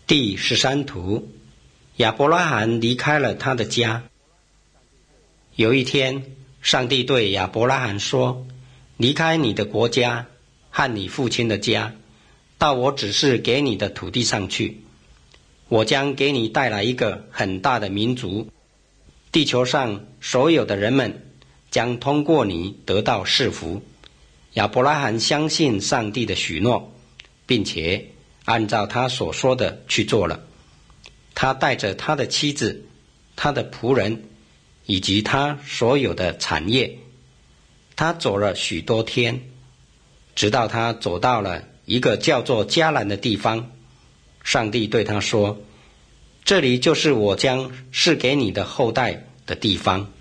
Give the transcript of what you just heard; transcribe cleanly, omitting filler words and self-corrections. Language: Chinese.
第13图，亚伯拉罕离开了他的家。有一天，上帝对亚伯拉罕说：离开你的国家和你父亲的家，到我指示给你的土地上去。我将给你带来一个很大的民族，地球上所有的人们将通过你得到赐福。亚伯拉罕相信上帝的许诺，并且按照他所说的去做了。他带着他的妻子、他的仆人以及他所有的产业，他走了许多天，直到他走到了一个叫做迦南的地方。上帝对他说：这里就是我将赐给你的后代的地方。